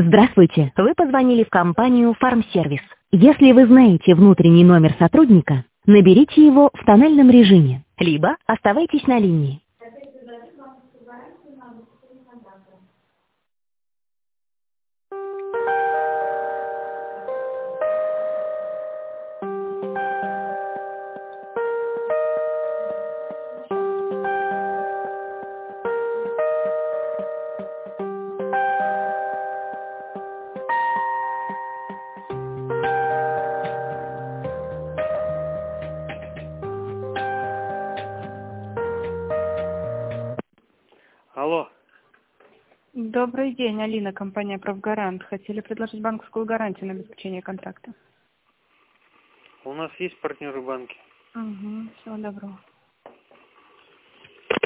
Здравствуйте, вы позвонили в компанию «Фармсервис». Если вы знаете внутренний номер сотрудника, наберите его в тональном режиме, либо оставайтесь на линии. Алло. Добрый день, Алина, компания «Правгарант». Хотели предложить банковскую гарантию на обеспечение контракта. У нас есть партнеры банки. Угу, всего доброго.